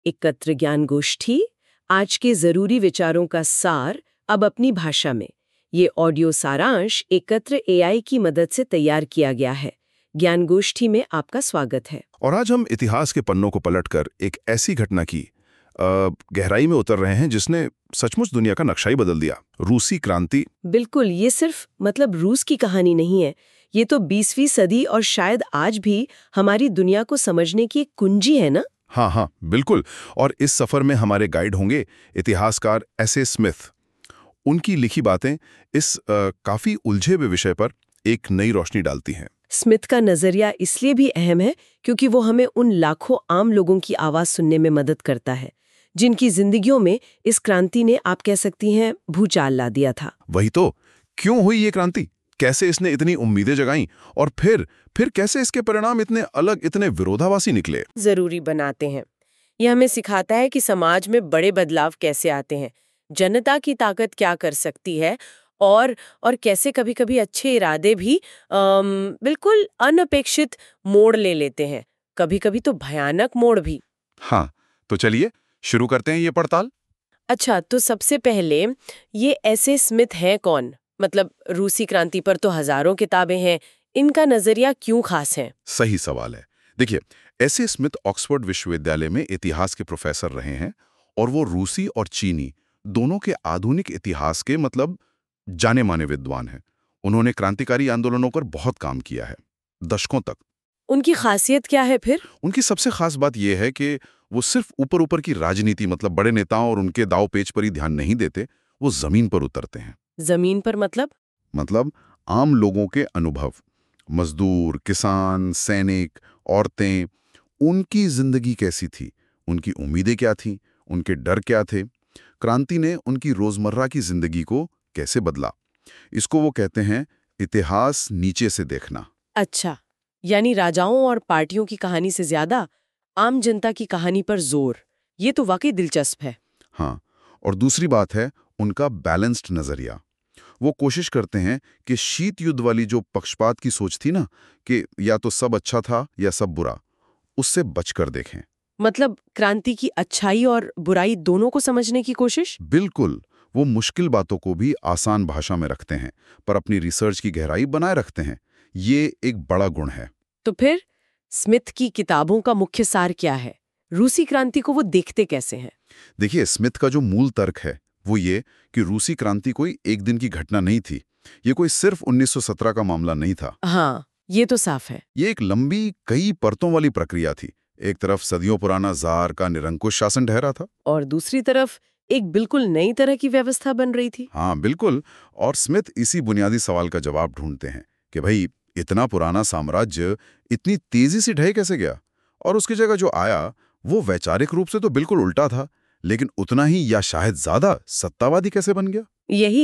एकत्र ज्ञान गोष्ठी, आज के जरूरी विचारों का सार अब अपनी भाषा में। ये ऑडियो सारांश एकत्र एआई की मदद से तैयार किया गया है। ज्ञान गोष्ठी में आपका स्वागत है। और आज हम इतिहास के पन्नों को पलटकर एक ऐसी घटना की गहराई में उतर रहे हैं जिसने सचमुच दुनिया का नक्शा ही बदल दिया। रूसी क्रांति। बिल्कुल, ये सिर्फ रूस की कहानी नहीं है। ये तो 20वीं सदी और शायद आज भी हमारी दुनिया को समझने की एक कुंजी है ना। हाँ, बिल्कुल। और इस सफर में हमारे गाइड होंगे इतिहासकार एस.ए. स्मिथ। उनकी लिखी बातें इस काफी उलझे हुए विषय पर एक नई रोशनी डालती हैं। स्मिथ का नजरिया इसलिए भी अहम है क्योंकि वो हमें उन लाखों आम लोगों की आवाज सुनने में मदद करता है जिनकी जिंदगियों में इस क्रांति ने, आप कह सकती हैं, भूचाल ला दिया था। वही तो, क्यों हुई ये क्रांति, कैसे इसने इतनी उम्मीदें जगाईं और फिर कैसे इसके परिणाम इतने अलग, इतने विरोधाभासी निकले। जरूरी बनाते हैं। यह हमें सिखाता है कि समाज में बड़े बदलाव कैसे आते हैं, जनता की ताकत क्या कर सकती है और कैसे कभी-कभी अच्छे इरादे भी बिल्कुल अनपेक्षित मोड़ ले लेते हैं, कभी-कभी तो भयानक मोड़ भी। हाँ, तो चलिए शुरू करते हैं ये पड़ताल। अच्छा, तो सबसे पहले ये एस.ए. स्मिथ है कौन? रूसी क्रांति पर तो हजारों किताबें हैं, इनका नजरिया क्यों खास है? सही सवाल है। देखिए, एस.ए. स्मिथ ऑक्सफोर्ड विश्वविद्यालय में इतिहास के प्रोफेसर रहे हैं और वो रूसी और चीनी दोनों के आधुनिक इतिहास के जाने माने विद्वान हैं। उन्होंने क्रांतिकारी आंदोलनों पर बहुत काम किया है, दशकों तक। उनकी खासियत क्या है फिर? उनकी सबसे खास बात यह है कि वो सिर्फ ऊपर की राजनीति, बड़े नेताओं और उनके दाव पेच पर ही ध्यान नहीं देते, वो जमीन पर उतरते हैं। जमीन पर मतलब आम लोगों के अनुभव, मजदूर, किसान, सैनिक, औरतें, उनकी जिंदगी कैसी थी, उनकी उम्मीदें क्या थीं, उनके डर क्या थे। क्रांति ने उनकी रोजमर्रा की जिंदगी को कैसे बदला, इसको वो कहते हैं इतिहास नीचे से देखना। अच्छा, यानी राजाओं और पार्टियों की कहानी से ज्यादा आम जनता की कहानी पर जोर। ये तो वाकई दिलचस्प है। हाँ, और दूसरी बात है उनका बैलेंस्ड नजरिया। वो कोशिश करते हैं कि शीत युद्ध वाली जो पक्षपात की सोच थी ना, कि या तो सब अच्छा था या सब बुरा, उससे बचकर देखें। क्रांति की अच्छाई और बुराई दोनों को समझने की कोशिश। बिल्कुल, वो मुश्किल बातों को भी आसान भाषा में रखते हैं, पर अपनी रिसर्च की गहराई बनाए रखते हैं। ये एक बड़ा गुण है। तो फिर स्मिथ की किताबों का मुख्य सार क्या है? रूसी क्रांति को वो देखते कैसे हैं? देखिए, स्मिथ का जो मूल तर्क है वो ये कि रूसी क्रांति कोई एक दिन की घटना नहीं थी। ये कोई सिर्फ 1917 का मामला नहीं था। हाँ, ये तो साफ है। ये एक लंबी, कई परतों वाली प्रक्रिया थी। एक तरफ सदियों पुराना जार का निरंकुश शासन ठहरा था और दूसरी तरफ एक बिल्कुल नई तरह की व्यवस्था बन रही थी। हाँ, बिल्कुल। और स्मिथ इसी बुनियादी सवाल का जवाब ढूंढते हैं कि भाई, इतना पुराना साम्राज्य इतनी तेजी से ढह कैसे गया, और उसकी जगह जो आया वो वैचारिक रूप से तो बिल्कुल उल्टा था, लेकिन उतना ही या शायद ज्यादा सत्तावादी कैसे बन गया।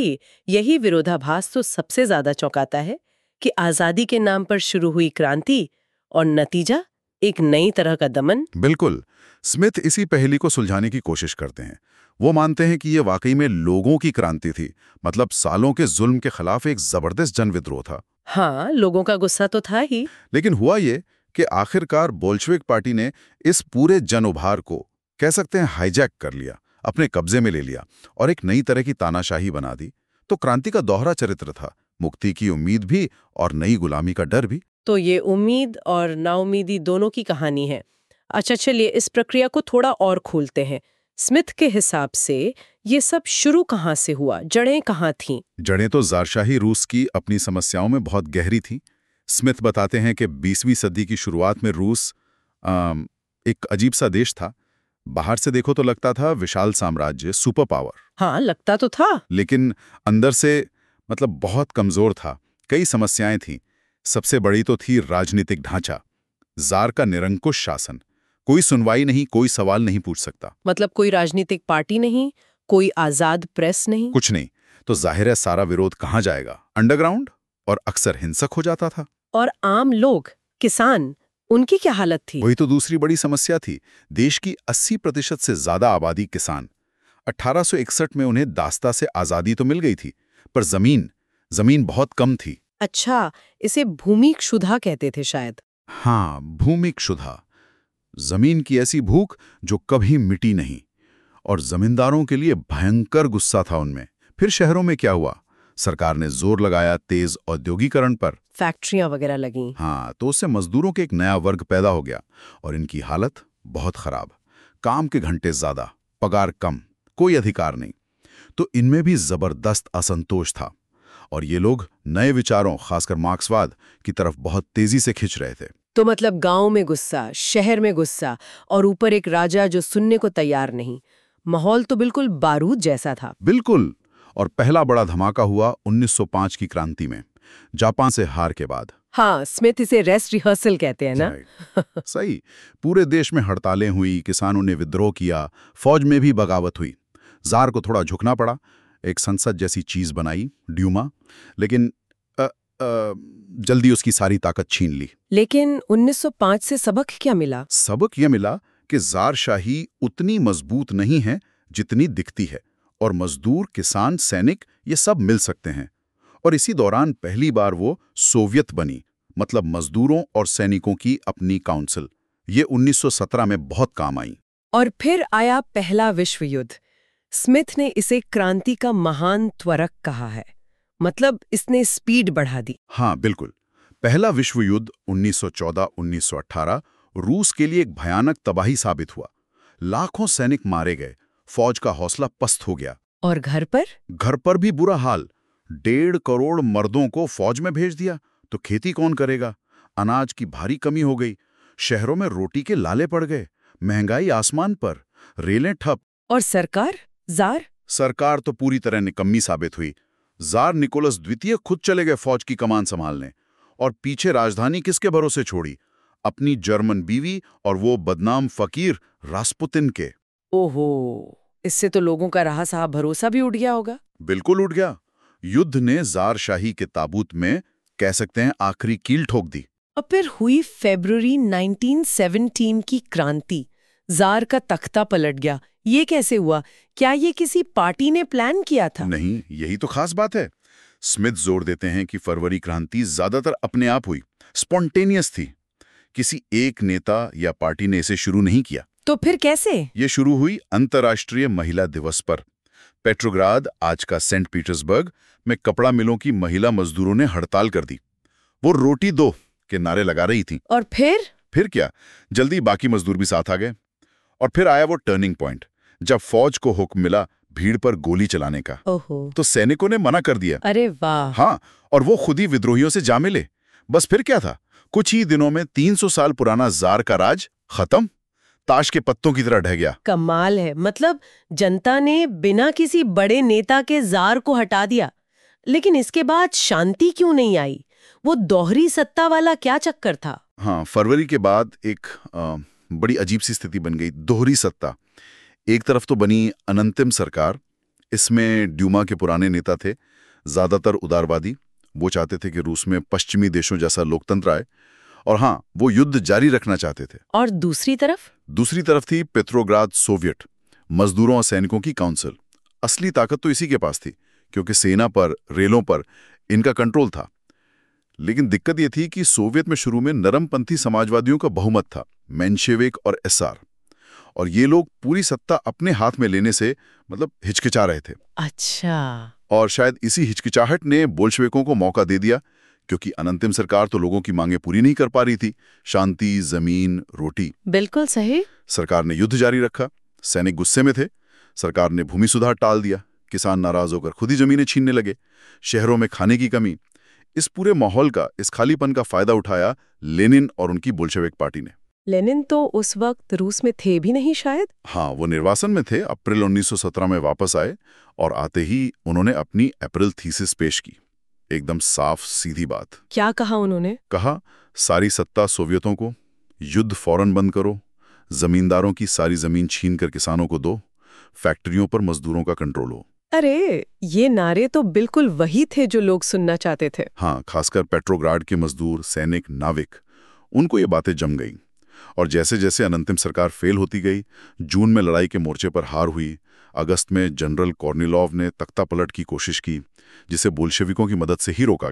यही विरोधाभास तो सबसे ज्यादा चौंकाता है कि आजादी के नाम पर शुरू हुई क्रांति और नतीजा एक नई तरह का दमन। बिल्कुल, स्मिथ इसी पहेली को सुलझाने की कोशिश करते हैं। वो मानते हैं कि ये वाकई में लोगों की क्रांति थी, सालों के जुल्म के खिलाफ एक जबरदस्त जन विद्रोह था। हाँ, लोगों का गुस्सा तो था ही, लेकिन हुआ ये कि आखिरकार बोल्शेविक पार्टी ने इस पूरे जन उभार को, कह सकते हैं, हाईजैक कर लिया, अपने कब्जे में ले लिया और एक नई तरह की तानाशाही बना दी। तो क्रांति का दोहरा चरित्र था, मुक्ति की उम्मीद भी और नई गुलामी का डर भी। तो ये उम्मीद और नाउमीदी दोनों की कहानी है। अच्छा, चलिए इस प्रक्रिया को थोड़ा और खोलते हैं। स्मिथ के हिसाब से ये सब शुरू कहाँ से हुआ, जड़ें कहाँ थीं? जड़ें तो ज़ारशाही रूस की अपनी समस्याओं में बहुत गहरी थीं। स्मिथ बताते हैं कि 20वीं सदी की शुरुआत में रूस एक अजीब सा देश था। बाहर से देखो तो लगता था विशाल साम्राज्य, सुपर पावर। हाँ, लगता तो था, लेकिन अंदर से बहुत कमजोर था। कई समस्याएं थीं। सबसे बड़ी तो थी राजनीतिक ढांचा, जार का निरंकुश शासन। कोई सुनवाई नहीं, कोई सवाल नहीं पूछ सकता। कोई राजनीतिक पार्टी नहीं, कोई आजाद प्रेस नहीं, कुछ नहीं। तो जाहिर है सारा विरोध कहाँ जाएगा? अंडरग्राउंड, और अक्सर हिंसक हो जाता था। और आम लोग, किसान, उनकी क्या हालत थी? वही तो दूसरी बड़ी समस्या थी। देश की 80% से ज्यादा आबादी किसान। 1861 में उन्हें दास्ता से आजादी तो मिल गई थी, पर जमीन बहुत कम थी। अच्छा, इसे भूमि क्षुधा कहते थे शायद। हाँ, भूमि क्षुधा। जमीन की ऐसी भूख जो कभी मिटी नहीं। और जमींदारों के लिए भयंकर गुस्सा था उनमें। फिर शहरों में क्या हुआ? सरकार ने जोर लगाया तेज औद्योगिकरण पर। फैक्ट्रियां वगैरह लगी। हाँ, तो उससे मजदूरों के एक नया वर्ग पैदा हो गया और इनकी हालत बहुत खराब। काम के घंटे ज्यादा, पगार कम, कोई अधिकार नहीं। तो इनमें भी जबरदस्त असंतोष था और ये लोग नए विचारों, खासकर मार्क्सवाद की तरफ बहुत तेजी से खिंच रहे थे। तो मतलब गांव में गुस्सा, शहर में गुस्सा, और ऊपर एक राजा जो सुनने को तैयार नहीं। माहौल तो बिल्कुल बारूद जैसा था। बिल्कुल। और पहला बड़ा धमाका हुआ 1905 की क्रांति में, जापान से हार के बाद। हाँ, स्मिथ इसे रेस्ट रिहर्सल कहते हैं ना। सही। पूरे देश में हड़तालें हुई, किसानों ने विद्रोह किया, फौज में भी बगावत हुई। जार को थोड़ा झुकना पड़ा, एक संसद जैसी चीज बनाई, ड्यूमा, लेकिन जल्दी उसकी सारी ताकत छीन ली। लेकिन 1905 से सबक क्या मिला? सबक यह मिला कि ज़ारशाही उतनी मजबूत नहीं है जितनी दिखती है, और मजदूर, किसान, सैनिक ये सब मिल सकते हैं। और इसी दौरान पहली बार वो सोवियत बनी, मतलब मजदूरों और सैनिकों की अपनी काउंसिल। ये 1917 में बहुत काम आई। और फिर आया पहला विश्व युद्ध। स्मिथ ने इसे क्रांति का महान त्वरक कहा है। मतलब इसने स्पीड बढ़ा दी। हाँ, बिल्कुल। पहला विश्व युद्ध 1914-1918 रूस के लिए एक भयानक तबाही साबित हुआ। लाखों सैनिक मारे गए, फौज का हौसला पस्त हो गया। और घर पर? घर पर भी बुरा हाल। 1.5 करोड़ मर्दों को फौज में भेज दिया, तो खेती कौन करेगा? अनाज की भारी कमी हो गई, शहरों में रोटी के लाले पड़ गए, महंगाई आसमान पर, रेलें ठप। और सरकार? जार? सरकार तो पूरी तरह निकम्मी साबित हुई। जार निकोलस द्वितीय खुद चले गए फौज की कमान संभालने, और पीछे राजधानी किसके भरोसे छोड़ी? अपनी जर्मन बीवी और वो बदनाम फकीर रास्पुतिन के। ओहो, इससे तो लोगों का रहा साहब भरोसा भी उठ गया होगा। बिल्कुल उठ गया। युद्ध ने ज़ारशाही के ताबूत में, कह सकते हैं, आखिरी कील ठोक दी। और फिर हुई फरवरी 1917 की क्रांति। जार का तख्ता पलट गया। ये कैसे हुआ? क्या ये किसी पार्टी ने प्लान किया था? नहीं, यही तो खास बात है। स्मिथ जोर देते हैं कि फरवरी क्रांति ज्यादातर अपने आप हुई, स्पॉन्टेनियस थी। किसी एक नेता या पार्टी ने इसे शुरू नहीं किया। तो फिर कैसे? ये शुरू हुई अंतर्राष्ट्रीय महिला दिवस पर। पेट्रोग्राद, आज का सेंट पीटर्सबर्ग, में कपड़ा मिलों की महिला मजदूरों ने हड़ताल कर दी। वो रोटी दो के नारे लगा रही थी। और फिर क्या, जल्दी बाकी मजदूर भी साथ आ गए। और फिर आया वो टर्निंग पॉइंट, जब फौज को हुक्म मिला भीड़ पर गोली चलाने का। ओहो। तो सैनिकों ने मना कर दिया। अरे वाह। हाँ, और वो खुद ही विद्रोहियों से जा मिले। बस फिर क्या था, कुछ ही दिनों में 300 साल पुराना जार का राज खत्म, ताश के पत्तों की तरह ढह गया। कमाल है। मतलब जनता ने बिना किसी बड़े नेता के जार को हटा दिया। लेकिन इसके बाद शांति क्यों नहीं आई? वो दोहरी सत्ता वाला क्या चक्कर था? हाँ, फरवरी के बाद एक बड़ी अजीब सी स्थिति बन गई, दोहरी सत्ता। एक तरफ तो बनी अनंतिम सरकार, इसमें ड्यूमा के पुराने नेता थे, ज्यादातर उदारवादी। वो चाहते थे कि रूस में पश्चिमी देशों जैसा लोकतंत्र आए, और हाँ, वो युद्ध जारी रखना चाहते थे। और दूसरी तरफ थी पेट्रोग्राद सोवियत, मजदूरों और सैनिकों की काउंसिल। असली ताकत तो इसी के पास थी, क्योंकि सेना पर, रेलों पर इनका कंट्रोल था। लेकिन दिक्कत यह थी कि सोवियत में शुरू में नरमपंथी समाजवादियों का बहुमत था, मेंशेविक और एसआर, और ये लोग पूरी सत्ता अपने हाथ में लेने से हिचकिचा रहे थे। अच्छा। और शायद इसी हिचकिचाहट ने बोल्शेविकों को मौका दे दिया, क्योंकि अनंतिम सरकार तो लोगों की मांगें पूरी नहीं कर पा रही थी। शांति, जमीन, रोटी। बिल्कुल सही। सरकार ने युद्ध जारी रखा, सैनिक गुस्से में थे, सरकार ने भूमि सुधार टाल दिया, किसान नाराज होकर खुद ही जमीनें छीनने लगे, शहरों में खाने की कमी। इस पूरे माहौल का, इस खालीपन का फायदा उठाया लेनिन और उनकी बोल्शेविक पार्टी ने। लेनिन तो उस वक्त रूस में थे भी नहीं शायद। हाँ, वो निर्वासन में थे। अप्रैल 1917 में वापस आए, और आते ही उन्होंने अपनी अप्रैल थीसिस पेश की। एकदम साफ सीधी बात। क्या कहा उन्होंने? कहा, सारी सत्ता सोवियतों को, युद्ध फौरन बंद करो, जमींदारों की सारी जमीन छीन कर किसानों को दो, फैक्ट्रियों पर मजदूरों का कंट्रोल हो। अरे, ये नारे तो बिल्कुल वही थे जो लोग सुनना चाहते थे। हाँ, खासकर पेट्रोग्राड के मजदूर, सैनिक, नाविक, उनको ये बातें जम गईं। और जैसे जैसे अनंतिम सरकार फेल होती गई, जून में लड़ाई के मोर्चे पर हार हुई, अगस्त में जनरल कॉर्निलॉव ने तख्ता पलट की कोशिश की, जिसे बोल्शेविकों की मदद से ही रोका गया।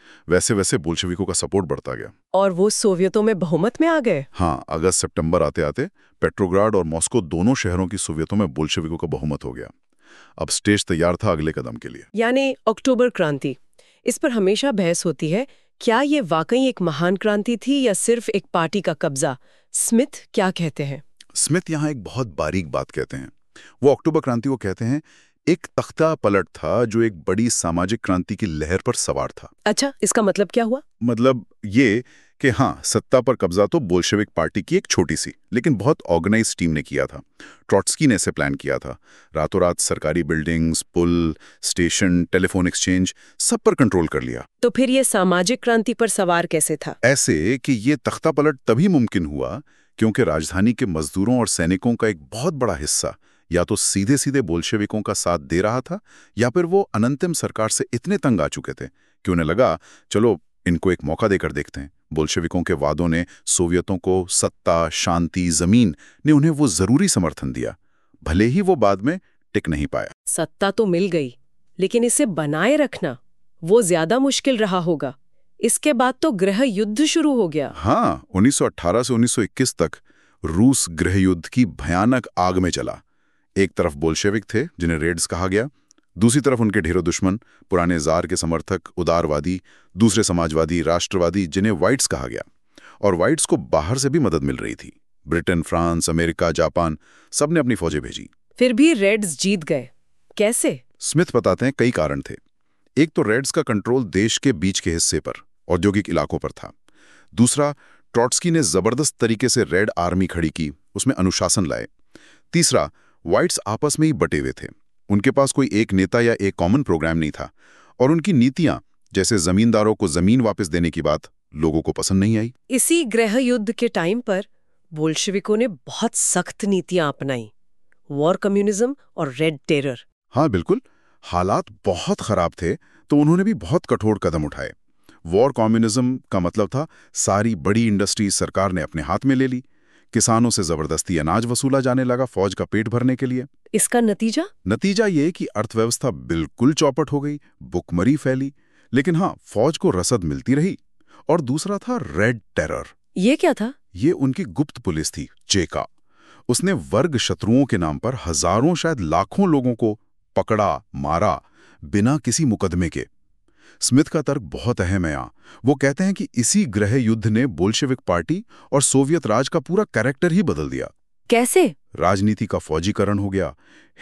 वैसे वैसे बोल्शेविकों का सपोर्ट बढ़ता गया। और वो सोवियतों में बहुमत में आ गए। हाँ, अगस्त सितंबर आते आते पेट्रोग्राड और मॉस्को दोनों शहरों की सोवियतों में बोल्शेविकों का बहुमत हो गया। अब स्टेज तैयार था अगले कदम के लिए। यानी अक्टूबर क्रांति। इस पर हमेशा बहस होती है, क्या ये वाकई एक महान क्रांति थी या सिर्फ एक पार्टी का कब्जा? स्मिथ क्या कहते हैं? स्मिथ यहाँ एक बहुत बारीक बात कहते हैं। वो अक्टूबर क्रांति को कहते हैं एक तख्ता पलट था जो एक बड़ी सामाजिक क्रांति की लहर पर सवार था। अच्छा, इसका मतलब क्या हुआ? मतलब ये कि हाँ, सत्ता पर कब्जा तो बोल्शेविक पार्टी की एक छोटी सी लेकिन बहुत ऑर्गेनाइज टीम ने किया था। ट्रॉट्स्की ने इसे प्लान किया था। रातों रात सरकारी बिल्डिंग्स, पुल, स्टेशन, टेलीफोन एक्सचेंज सब पर कंट्रोल कर लिया। तो फिर ये सामाजिक क्रांति पर सवार कैसे था? ऐसे कि ये तख्ता पलट तभी मुमकिन हुआ क्योंकि राजधानी के मजदूरों और सैनिकों का एक बहुत बड़ा हिस्सा या तो सीधे सीधे बोल्शेविकों का साथ दे रहा था या फिर वो अनंतिम सरकार से इतने तंग आ चुके थे कि उन्हें लगा चलो इनको एक मौका देकर देखते हैं। बोल्शेविकों के वादों ने सोवियतों को सत्ता, शांति, जमीन ने उन्हें वो जरूरी समर्थन दिया, भले ही वो बाद में टिक नहीं पाया। सत्ता तो मिल गई, लेकिन इसे बनाए रखना वो ज्यादा मुश्किल रहा होगा। इसके बाद तो गृह युद्ध शुरू हो गया। हाँ, 1918 से 1921 तक रूस गृह युद्ध की भयानक आग में चला। एक तरफ बोल्शेविक थे जिन्हें रेड्स कहा गया, दूसरी तरफ उनके ढेरों दुश्मन, पुराने जार के समर्थक, उदारवादी, दूसरे समाजवादी, राष्ट्रवादी जिन्हें व्हाइट्स कहा गया। और व्हाइट्स को बाहर से भी मदद मिल रही थी। ब्रिटेन, फ्रांस, अमेरिका, जापान सब ने अपनी फौजें भेजी। फिर भी रेड्स जीत गए, कैसे? स्मिथ बताते हैं कई कारण थे। एक तो रेड्स का कंट्रोल देश के बीच के हिस्से पर, औद्योगिक इलाकों पर था। दूसरा, ट्रॉट्स्की ने जबरदस्त तरीके से रेड आर्मी खड़ी की, उसमें अनुशासन लाए। तीसरा, व्हाइट्स आपस में ही बटे हुए थे, उनके पास कोई एक नेता या एक कॉमन प्रोग्राम नहीं था। और उनकी नीतियां, जैसे जमींदारों को जमीन वापस देने की बात, लोगों को पसंद नहीं आई। इसी गृह युद्ध के टाइम पर बोल्शेविकों ने बहुत सख्त नीतियां अपनाई, वॉर कम्युनिज्म और रेड टेरर। हाँ बिल्कुल, हालात बहुत खराब थे तो उन्होंने भी बहुत कठोर कदम उठाए। वॉर कम्युनिज्म का मतलब था सारी बड़ी इंडस्ट्री सरकार ने अपने हाथ में ले ली। किसानों से जबरदस्ती अनाज वसूला जाने लगा फौज का पेट भरने के लिए। इसका नतीजा ये कि अर्थव्यवस्था बिल्कुल चौपट हो गई, भुखमरी फैली। लेकिन हाँ, फौज को रसद मिलती रही। और दूसरा था रेड टेरर। ये क्या था? ये उनकी गुप्त पुलिस थी, चेका। उसने वर्ग शत्रुओं के नाम पर हजारों, शायद लाखों लोगों को पकड़ा, मारा, बिना किसी मुकदमे के। स्मिथ का तर्क बहुत अहम है यहाँ। वो कहते हैं कि इसी गृह युद्ध ने बोल्शेविक पार्टी और सोवियत राज का पूरा कैरेक्टर ही बदल दिया। कैसे? राजनीति का फौजीकरण हो गया।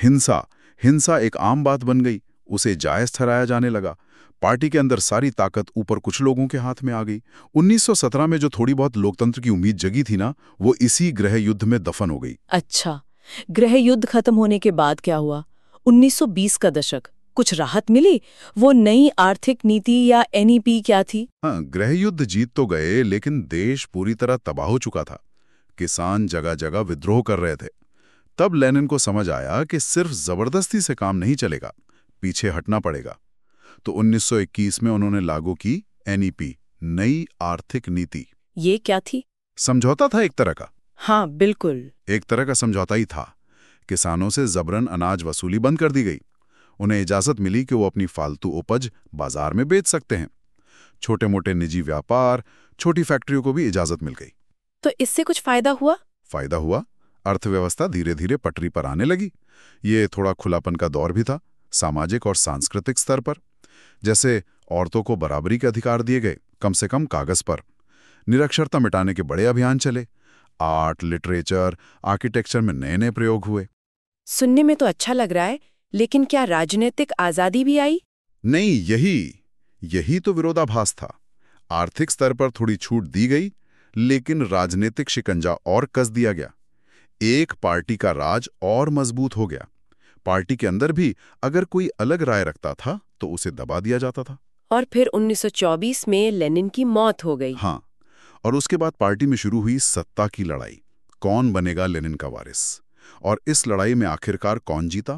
हिंसा एक आम बात बन गई, उसे जायज ठहराया जाने लगा। पार्टी के अंदर सारी ताकत ऊपर कुछ लोगों के हाथ में आ गई। 1917 में जो थोड़ी बहुत लोकतंत्र की उम्मीद जगी थी ना, वो इसी गृह युद्ध में दफन हो गई। अच्छा, गृह युद्ध खत्म होने के बाद क्या हुआ? 1920 का दशक, कुछ राहत मिली? वो नई आर्थिक नीति या एनईपी क्या थी? हाँ, गृह युद्ध जीत तो गए लेकिन देश पूरी तरह तबाह हो चुका था। किसान जगह जगह विद्रोह कर रहे थे। तब लेनिन को समझ आया कि सिर्फ जबरदस्ती से काम नहीं चलेगा, पीछे हटना पड़ेगा। तो 1921 में उन्होंने लागू की एनईपी, नई आर्थिक नीति। ये क्या थी? समझौता था एक तरह का। हाँ बिल्कुल, एक तरह का समझौता ही था। किसानों से जबरन अनाज वसूली बंद कर दी गई। उन्हें इजाजत मिली कि वो अपनी फालतू उपज बाजार में बेच सकते हैं। छोटे मोटे निजी व्यापार, छोटी फैक्ट्रियों को भी इजाजत मिल गई। तो इससे कुछ फायदा हुआ? फायदा हुआ, अर्थव्यवस्था धीरे धीरे पटरी पर आने लगी। ये थोड़ा खुलापन का दौर भी था, सामाजिक और सांस्कृतिक स्तर पर। जैसे औरतों को बराबरी के अधिकार दिए गए, कम से कम कागज पर। निरक्षरता मिटाने के बड़े अभियान चले। आर्ट, लिटरेचर, आर्किटेक्चर में नए नए प्रयोग हुए। सुनने में तो अच्छा लग रहा है, लेकिन क्या राजनीतिक आजादी भी आई? नहीं, यही तो विरोधाभास था। आर्थिक स्तर पर थोड़ी छूट दी गई, लेकिन राजनीतिक शिकंजा और कस दिया गया। एक पार्टी का राज और मजबूत हो गया। पार्टी के अंदर भी अगर कोई अलग राय रखता था तो उसे दबा दिया जाता था। और फिर 1924 में लेनिन की मौत हो गई। हाँ, और उसके बाद पार्टी में शुरू हुई सत्ता की लड़ाई। कौन बनेगा लेनिन का वारिस? और इस लड़ाई में आखिरकार कौन जीता?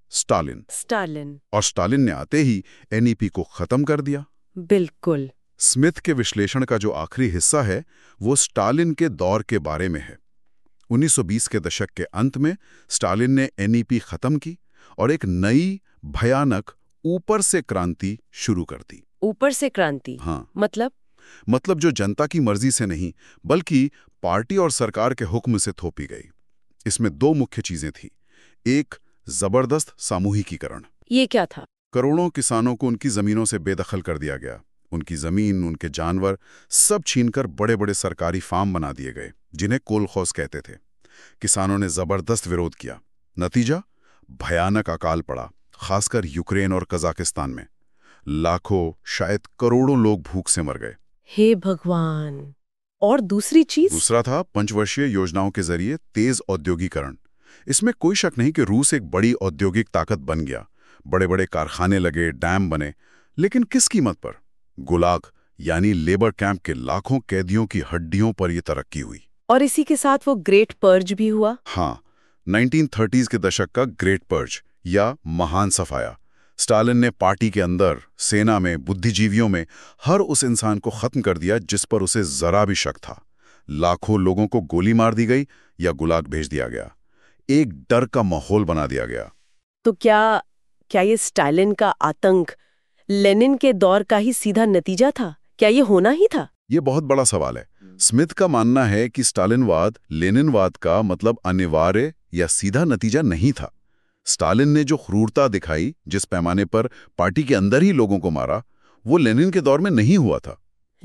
स्टालिन। और स्टालिन ने आते ही एनईपी को खत्म कर दिया। बिल्कुल। स्मिथ के विश्लेषण का जो आखिरी हिस्सा है वो स्टालिन के दौर के बारे में है। 1920 के दशक के अंत में स्टालिन ने एनईपी खत्म की और एक नई, भयानक, ऊपर से क्रांति शुरू कर दी। ऊपर से क्रांति? हाँ, मतलब जो जनता की मर्जी से नहीं बल्कि पार्टी और सरकार के हुक्म से थोपी गई। इसमें दो मुख्य चीजें थी। एक, जबरदस्त सामूहिकीकरण। ये क्या था? करोड़ों किसानों को उनकी जमीनों से बेदखल कर दिया गया। उनकी जमीन, उनके जानवर सब छीनकर बड़े बड़े सरकारी फार्म बना दिए गए, जिन्हें कोलखोस कहते थे। किसानों ने जबरदस्त विरोध किया। नतीजा, भयानक अकाल पड़ा, खासकर यूक्रेन और कजाकिस्तान में। लाखों, शायद करोड़ों लोग भूख से मर गए। हे भगवान! और दूसरी चीज? दूसरा था पंचवर्षीय योजनाओं के जरिए तेज औद्योगिकरण। इसमें कोई शक नहीं कि रूस एक बड़ी औद्योगिक ताकत बन गया। बड़े बड़े कारखाने लगे, डैम बने, लेकिन किस कीमत पर? गुलाग यानी लेबर कैंप के लाखों कैदियों की हड्डियों पर यह तरक्की हुई। और इसी के साथ वो ग्रेट पर्ज भी हुआ। हाँ, 1930s के दशक का ग्रेट पर्ज या महान सफाया। स्टालिन ने पार्टी के अंदर, सेना में, बुद्धिजीवियों में हर उस इंसान को खत्म कर दिया जिस पर उसे जरा भी शक था। लाखों लोगों को गोली मार दी गई या गुलाग भेज दिया गया। एक डर का माहौल बना दिया गया। तो क्या ये स्टालिन का आतंक लेनिन के दौर का ही सीधा नतीजा था? क्या ये होना ही था? ये बहुत बड़ा सवाल है। स्मिथ का मानना है कि स्टालिनवाद लेनिनवाद का मतलब अनिवार्य या सीधा नतीजा नहीं था। स्टालिन ने जो क्रूरता दिखाई, जिस पैमाने पर पार्टी के अंदर ही लोगों को मारा, वो लेनिन के दौर में नहीं हुआ था।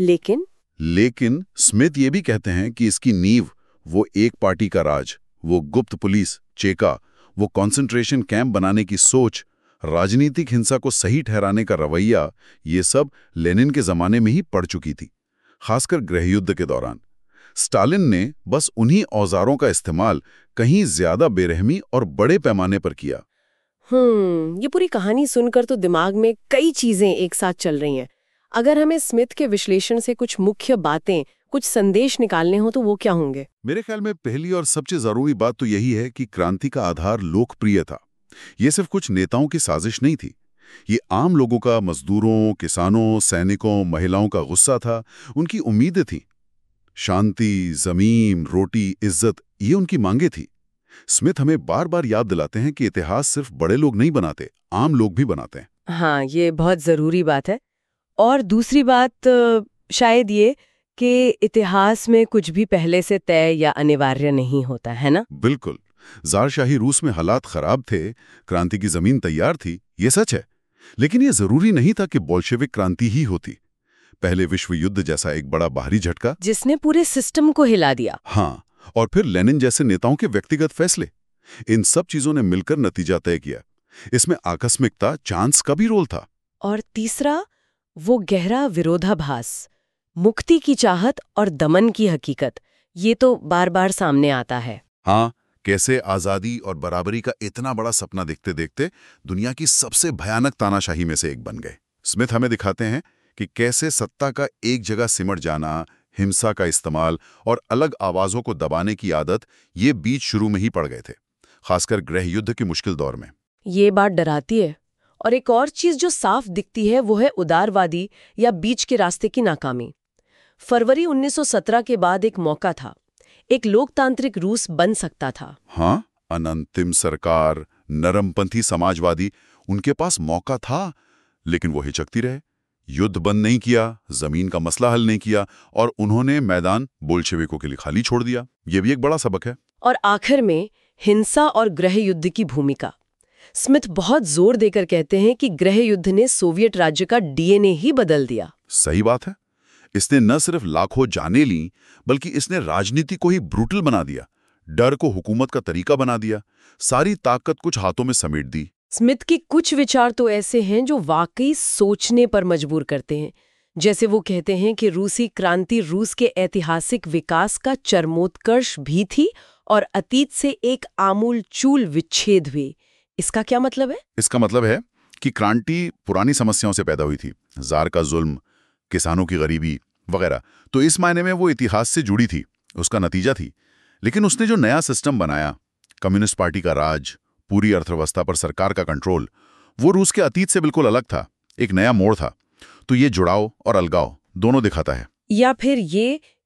लेकिन स्मिथ ये भी कहते हैं कि इसकी नींव वो एक पार्टी का राज, वो गुप्त पुलिस, चेका, वो कंसंट्रेशन कैंप बनाने की सोच, राजनीतिक हिंसा को सही ठहराने का रवैया, ये सब लेनिन के जमाने में ही पड़ चुकी थी, खासकर गृहयुद्ध के दौरान। स्टालिन ने बस उन्हीं औजारों का इस्तेमाल कहीं ज्यादा बेरहमी और बड़े पैमाने पर किया। ये पूरी कहानी सुनकर तो दिमाग में कई चीजें एक साथ चल रही हैं। अगर हमें स्मिथ के विश्लेषण से कुछ मुख्य बातें, कुछ संदेश निकालने हो तो वो क्या होंगे? मेरे ख्याल में पहली और सबसे जरूरी बात तो यही है कि क्रांति का आधार लोकप्रिय था। ये सिर्फ कुछ नेताओं की साजिश नहीं थी। ये आम लोगों का, मजदूरों, किसानों, सैनिकों, महिलाओं का गुस्सा था, उनकी उम्मीदें थीं। शांति, जमीन, रोटी, इज्जत, ये उनकी मांगे थी। स्मिथ हमें बार बार याद दिलाते हैं कि इतिहास सिर्फ बड़े लोग नहीं बनाते, आम लोग भी बनाते हैं। हाँ, ये बहुत जरूरी बात है। और दूसरी बात शायद ये कि इतिहास में कुछ भी पहले से तय या अनिवार्य नहीं होता है ना? बिल्कुल। ज़ारशाही रूस में हालात खराब थे, क्रांति की जमीन तैयार थी, ये सच है। लेकिन ये जरूरी नहीं था कि बोल्शेविक क्रांति ही होती। पहले विश्व युद्ध जैसा एक बड़ा बाहरी झटका, जिसने पूरे सिस्टम को हिला दिया। हाँ, और फिर लेनिन जैसे नेताओं के व्यक्तिगत फैसले, इन सब चीजों ने मिलकर नतीजा तय किया। इसमें आकस्मिकता, चांस का भी रोल था। और तीसरा, वो गहरा विरोधाभास, मुक्ति की चाहत और दमन की हकीकत, ये तो बार बार सामने आता है। हाँ, कैसे आजादी और बराबरी का इतना बड़ा सपना देखते देखते दुनिया की सबसे भयानक तानाशाही में से एक बन गए। स्मिथ हमें दिखाते हैं कि कैसे सत्ता का एक जगह सिमट जाना, हिंसा का इस्तेमाल और अलग आवाजों को दबाने की आदत, ये बीच शुरू में ही पड़ गए थे, खासकर गृह युद्ध के मुश्किल दौर में। ये बात डराती है। और एक और चीज जो साफ दिखती है वो है उदारवादी या बीच के रास्ते की नाकामी। फरवरी 1917 के बाद एक मौका था, एक लोकतांत्रिक रूस बन सकता था। हाँ, अनंतिम सरकार, नरमपंथी समाजवादी, उनके पास मौका था, लेकिन वो हिचकती रहे। युद्ध बंद नहीं किया, जमीन का मसला हल नहीं किया, और उन्होंने मैदान बोल्शेविकों के लिए खाली छोड़ दिया। ये भी एक बड़ा सबक है। और आखिर में हिंसा और गृह युद्ध की भूमिका। स्मिथ बहुत जोर देकर कहते हैं कि गृह युद्ध ने सोवियत राज्य का डीएनए ही बदल दिया। सही बात है। इसने न सिर्फ लाखों जानें ली, बल्कि इसने राजनीति को ही ब्रूटल बना दिया, डर को हुकूमत का तरीका बना दिया, सारी ताकत कुछ हाथों में समेट दी। स्मिथ के कुछ विचार तो ऐसे हैं जो वाकई सोचने पर मजबूर करते हैं। जैसे वो कहते हैं कि रूसी क्रांति रूस के ऐतिहासिक विकास का चरमोत्कर्ष भी थी और अतीत से एक आमूल-चूल विच्छेद भी। इसका क्या मतलब है? इसका मतलब है कि क्रांति पुरानी समस्याओं से पैदा हुई थी, जार का जुल्म, किसानों की गरीबी वगैरह, तो इस मायने में वो इतिहास से जुड़ी थी, उसका नतीजा थी। लेकिन उसने जो नया सिस्टम बनाया, कम्युनिस्ट पार्टी का राज, पूरी अर्थव्यवस्था पर सरकार का कंट्रोल, वो रूस के अतीत से बिल्कुल अलग था, एक नया मोड़ था। तो ये जुड़ाव और अलगाव दोनों दिखाता है। या फिर ये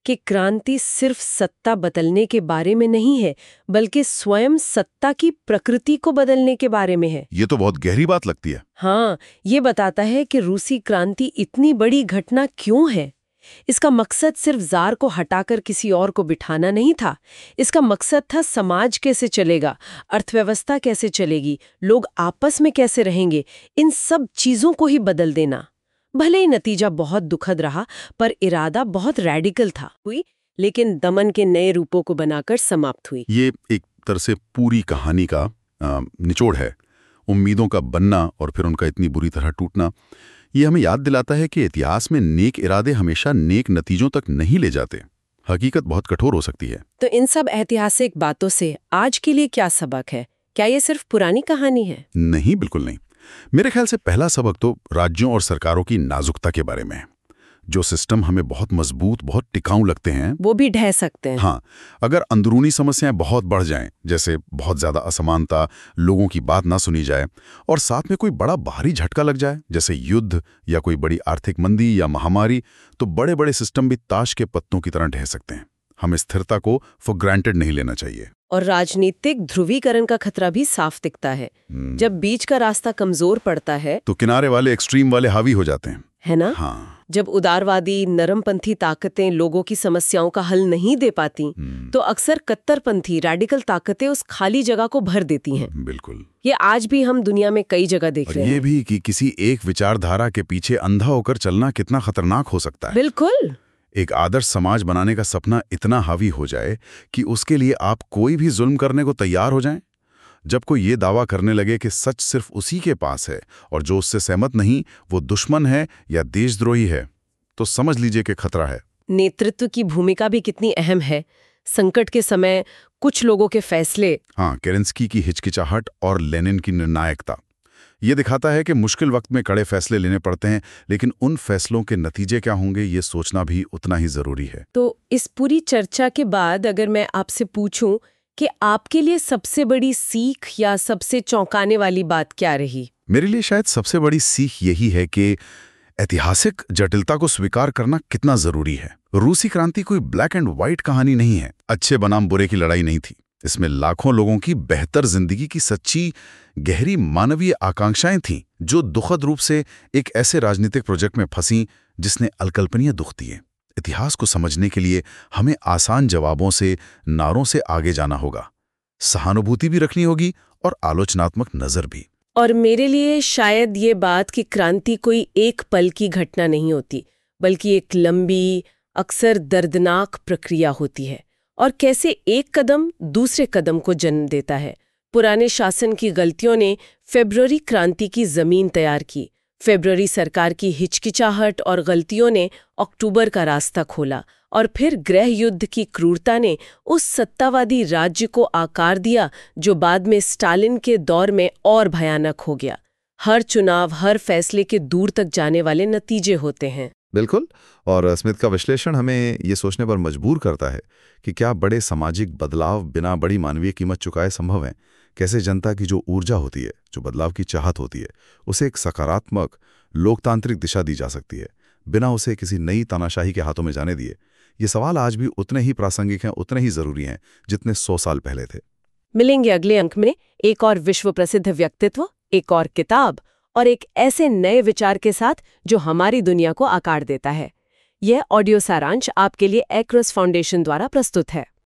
कि क्रांति सिर्फ सत्ता बदलने के बारे में नहीं है, बल्कि स्वयं सत्ता की प्रकृति को बदलने के बारे में है। ये तो बहुत गहरी बात लगती है। हाँ, ये बताता है कि रूसी क्रांति इतनी बड़ी घटना क्यों है। इसका मकसद सिर्फ जार को हटाकर किसी और को बिठाना नहीं था। इसका मकसद था समाज कैसे चलेगा, अर्थव्यवस्था कैसे चलेगी, लोग आपस में कैसे रहेंगे, इन सब चीजों को ही बदल देना। भले ही नतीजा बहुत दुखद रहा, पर इरादा बहुत रैडिकल था हुई, लेकिन दमन के नए रूपों को बनाकर समाप्त हुई। ये एक तरह से पूरी कहानी का निचोड़ है। उम्मीदों का बनना और फिर उनका इतनी बुरी तरह टूटना। ये हमें याद दिलाता है कि इतिहास में नेक इरादे हमेशा नेक नतीजों तक नहीं ले जाते। हकीकत बहुत कठोर हो सकती है। तो इन सब ऐतिहासिक बातों से आज के लिए क्या सबक है? क्या ये सिर्फ पुरानी कहानी है? नहीं, बिल्कुल नहीं। मेरे ख्याल से पहला सबक तो राज्यों और सरकारों की नाजुकता के बारे में है। जो सिस्टम हमें बहुत मजबूत, बहुत टिकाऊ लगते हैं, वो भी ढह सकते हैं। हाँ, अगर अंदरूनी समस्याएं बहुत बढ़ जाएं, जैसे बहुत ज्यादा असमानता, लोगों की बात ना सुनी जाए और साथ में कोई बड़ा बाहरी झटका लग जाए, जैसे युद्ध या कोई बड़ी आर्थिक मंदी या महामारी, तो बड़े बड़े सिस्टम भी ताश के पत्तों की तरह ढह सकते हैं। हमें स्थिरता को फॉर ग्रांटेड नहीं लेना चाहिए। और राजनीतिक ध्रुवीकरण का खतरा भी साफ दिखता है। जब बीच का रास्ता कमजोर पड़ता है तो किनारे वाले, एक्सट्रीम वाले हावी हो जाते हैं, है ना? हाँ। जब उदारवादी नरमपंथी ताकतें लोगों की समस्याओं का हल नहीं दे पाती, तो अक्सर कट्टरपंथी रैडिकल ताकतें उस खाली जगह को भर देती हैं। बिल्कुल। ये आज भी हम दुनिया में कई जगह देख रहे हैं। ये भी कि किसी एक विचारधारा के पीछे अंधा होकर चलना कितना खतरनाक हो सकता है। बिल्कुल। एक आदर्श समाज बनाने का सपना इतना हावी हो जाए कि उसके लिए आप कोई भी जुल्म करने को तैयार हो जाएं। जब कोई ये दावा करने लगे कि सच सिर्फ उसी के पास है और जो उससे सहमत नहीं वो दुश्मन है या देशद्रोही है, तो समझ लीजिए कि खतरा है। नेतृत्व की भूमिका भी कितनी अहम है। संकट के समय कुछ लोगों के फैसले, हाँ, केरेंस्की की हिचकिचाहट और लेनिन की निर्णायकता, ये दिखाता है कि मुश्किल वक्त में कड़े फैसले लेने पड़ते हैं, लेकिन उन फैसलों के नतीजे क्या होंगे ये सोचना भी उतना ही जरूरी है। तो इस पूरी चर्चा के बाद अगर मैं आपसे पूछूं कि आपके लिए सबसे बड़ी सीख या सबसे चौंकाने वाली बात क्या रही? मेरे लिए शायद सबसे बड़ी सीख यही है कि ऐतिहासिक जटिलता को स्वीकार करना कितना जरूरी है। रूसी क्रांति कोई ब्लैक एंड व्हाइट कहानी नहीं है, अच्छे बनाम बुरे की लड़ाई नहीं थी। इसमें लाखों लोगों की बेहतर जिंदगी की सच्ची गहरी मानवीय आकांक्षाएं थीं, जो दुखद रूप से एक ऐसे राजनीतिक प्रोजेक्ट में फंसी जिसने अकल्पनीय दुख दिए। इतिहास को समझने के लिए हमें आसान जवाबों से, नारों से आगे जाना होगा, सहानुभूति भी रखनी होगी और आलोचनात्मक नजर भी। और मेरे लिए शायद ये बात कि क्रांति कोई एक पल की घटना नहीं होती, बल्कि एक लंबी, अक्सर दर्दनाक प्रक्रिया होती है, और कैसे एक कदम दूसरे कदम को जन्म देता है। पुराने शासन की गलतियों ने फरवरी क्रांति की जमीन तैयार की। फरवरी सरकार की हिचकिचाहट और गलतियों ने अक्टूबर का रास्ता खोला, और फिर गृह युद्ध की क्रूरता ने उस सत्तावादी राज्य को आकार दिया जो बाद में स्टालिन के दौर में और भयानक हो गया। हर चुनाव, हर फैसले के दूर तक जाने वाले नतीजे होते हैं। बिल्कुल। और स्मिथ का विश्लेषण हमें ये सोचने पर मजबूर करता है कि क्या बड़े सामाजिक बदलाव बिना बड़ी मानवीय कीमत चुकाए संभव हैं। कैसे जनता की जो ऊर्जा होती है, जो बदलाव की चाहत होती है, उसे एक सकारात्मक लोकतांत्रिक दिशा दी जा सकती है, बिना उसे किसी नई तानाशाही के हाथों में जाने दिए। ये सवाल आज भी उतने ही प्रासंगिक हैं, उतने ही जरूरी हैं जितने 100 साल पहले थे। मिलेंगे अगले अंक में एक और विश्व प्रसिद्ध व्यक्तित्व, एक और किताब और एक ऐसे नए विचार के साथ जो हमारी दुनिया को आकार देता है। यह ऑडियो सारांश आपके लिए एक्रोस फाउंडेशन द्वारा प्रस्तुत है।